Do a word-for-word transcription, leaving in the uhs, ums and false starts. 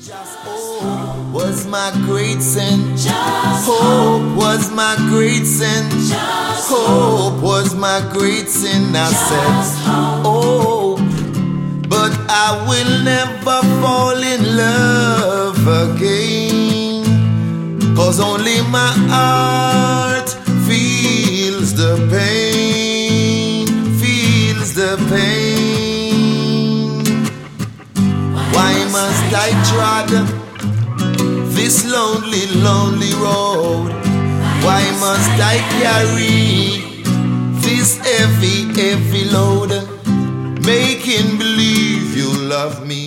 Hope was my great sin. Hope was my great sin. Hope was my great sin. I said, hope, but I will never fall in love again. Cause only my heart feels the pain, feels the pain. Why must I trod this lonely, lonely road? Why must I carry this heavy, heavy load? Making believe you love me,